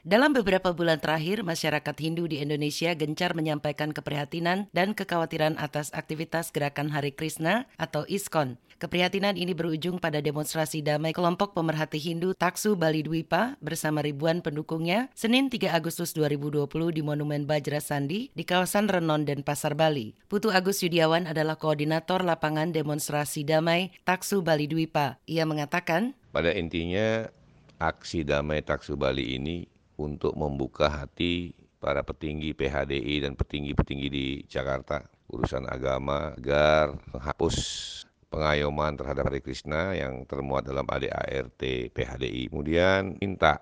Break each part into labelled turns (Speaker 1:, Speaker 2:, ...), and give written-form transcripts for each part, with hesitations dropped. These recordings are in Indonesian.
Speaker 1: Dalam beberapa bulan terakhir, masyarakat Hindu di Indonesia gencar menyampaikan keprihatinan dan kekhawatiran atas aktivitas Gerakan Hare Krishna atau ISKCON. Keprihatinan ini berujung pada demonstrasi damai kelompok pemerhati Hindu Taksu Bali Dwipa bersama ribuan pendukungnya Senin 3 Agustus 2020 di Monumen Bajra Sandi di kawasan Renon dan Pasar Bali. Putu Agus Yudiawan adalah koordinator lapangan demonstrasi damai Taksu Bali Dwipa. Ia mengatakan,
Speaker 2: pada intinya aksi damai Taksu Bali ini untuk membuka hati para petinggi PHDI dan petinggi-petinggi di Jakarta urusan agama agar menghapus pengayoman terhadap Hare Krishna yang termuat dalam ADART PHDI. Kemudian minta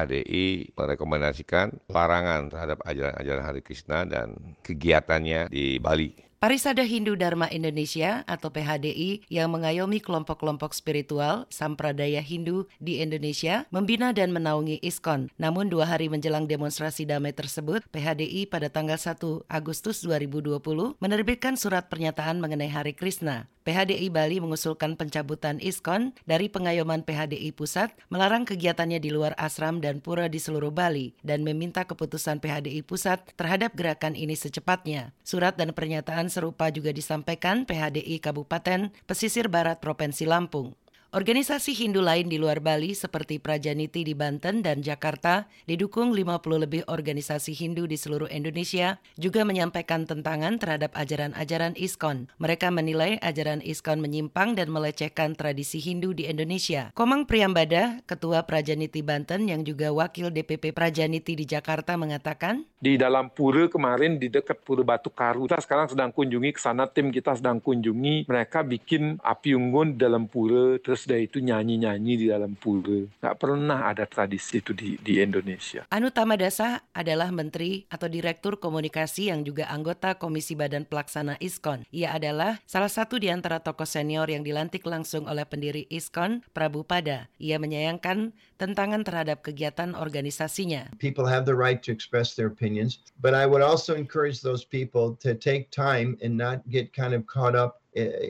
Speaker 2: PHDI merekomendasikan larangan terhadap ajaran-ajaran Hare Krishna dan kegiatannya di Bali.
Speaker 1: Parisada Hindu Dharma Indonesia atau PHDI yang mengayomi kelompok-kelompok spiritual Sampradaya Hindu di Indonesia membina dan menaungi ISKCON. Namun 2 hari menjelang demonstrasi damai tersebut, PHDI pada tanggal 1 Agustus 2020 menerbitkan surat pernyataan mengenai Hare Krishna. PHDI Bali mengusulkan pencabutan ISKCON dari pengayoman PHDI Pusat, melarang kegiatannya di luar ashram dan pura di seluruh Bali, dan meminta keputusan PHDI Pusat terhadap gerakan ini secepatnya. Surat dan pernyataan serupa juga disampaikan PHDI Kabupaten Pesisir Barat Provinsi Lampung. Organisasi Hindu lain di luar Bali seperti Prajaniti di Banten dan Jakarta didukung 50 lebih organisasi Hindu di seluruh Indonesia juga menyampaikan tentangan terhadap ajaran-ajaran ISKCON. Mereka menilai ajaran ISKCON menyimpang dan melecehkan tradisi Hindu di Indonesia. Komang Priyambada, Ketua Prajaniti Banten yang juga Wakil DPP Prajaniti di Jakarta mengatakan,
Speaker 3: di dalam pura kemarin di dekat Pura Batu Karu, kita sekarang sedang kunjungi ke sana, tim kita sedang kunjungi, mereka bikin api unggun di dalam pura, terus dari itu nyanyi-nyanyi di dalam pura. Nggak pernah ada tradisi itu di Indonesia.
Speaker 1: Anu Tamadasa adalah Menteri atau Direktur Komunikasi yang juga anggota Komisi Badan Pelaksana ISKCON. Ia adalah salah satu di antara tokoh senior yang dilantik langsung oleh pendiri ISKCON, Prabu Pada. Ia menyayangkan tentangan terhadap kegiatan organisasinya.
Speaker 4: People have the right to express their opinions, but I would also encourage those people to take time and not get kind of caught up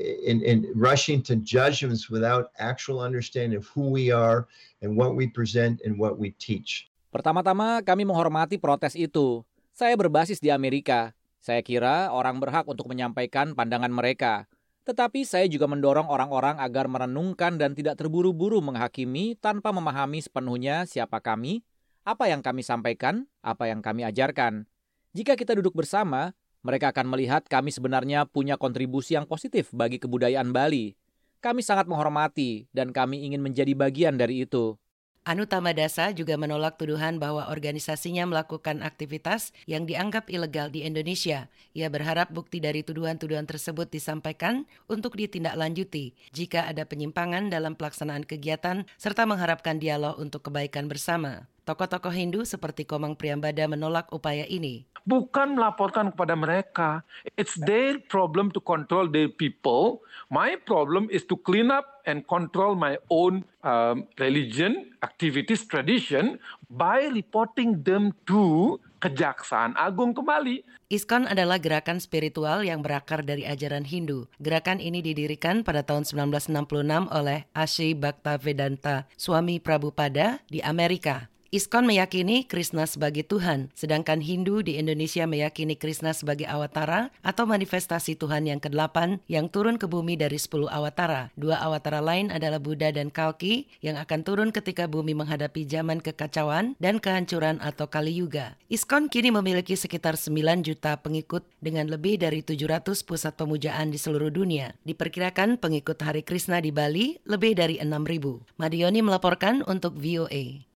Speaker 4: in rushing to judgments without actual understanding of who we are and what we present and what we teach.
Speaker 5: Pertama-tama kami menghormati protes itu. Saya berbasis di Amerika. Saya kira orang berhak untuk menyampaikan pandangan mereka. Tetapi saya juga mendorong orang-orang agar merenungkan dan tidak terburu-buru menghakimi tanpa memahami sepenuhnya siapa kami, apa yang kami sampaikan, apa yang kami ajarkan. Jika kita duduk bersama, mereka akan melihat kami sebenarnya punya kontribusi yang positif bagi kebudayaan Bali. Kami sangat menghormati dan kami ingin menjadi bagian dari itu.
Speaker 1: Anu Tamadasa juga menolak tuduhan bahwa organisasinya melakukan aktivitas yang dianggap ilegal di Indonesia. Ia berharap bukti dari tuduhan-tuduhan tersebut disampaikan untuk ditindaklanjuti jika ada penyimpangan dalam pelaksanaan kegiatan serta mengharapkan dialog untuk kebaikan bersama. Tokoh-tokoh Hindu seperti Komang Priyambada menolak upaya ini.
Speaker 3: Bukan melaporkan kepada mereka. It's their problem to control their people. My problem is to clean up and control my own religion, activities, tradition by reporting them to Kejaksaan Agung kembali.
Speaker 1: ISKCON adalah gerakan spiritual yang berakar dari ajaran Hindu. Gerakan ini didirikan pada tahun 1966 oleh Ashi Bhaktavedanta, suami Prabu Pada di Amerika. ISKCON meyakini Krishna sebagai Tuhan, sedangkan Hindu di Indonesia meyakini Krishna sebagai awatara atau manifestasi Tuhan yang ke-8 yang turun ke bumi dari 10 awatara. 2 awatara lain adalah Buddha dan Kalki yang akan turun ketika bumi menghadapi zaman kekacauan dan kehancuran atau Kali Yuga. ISKCON kini memiliki sekitar 9 juta pengikut dengan lebih dari 700 pusat pemujaan di seluruh dunia. Diperkirakan pengikut Hare Krishna di Bali lebih dari 6.000. Madioni melaporkan untuk VOA.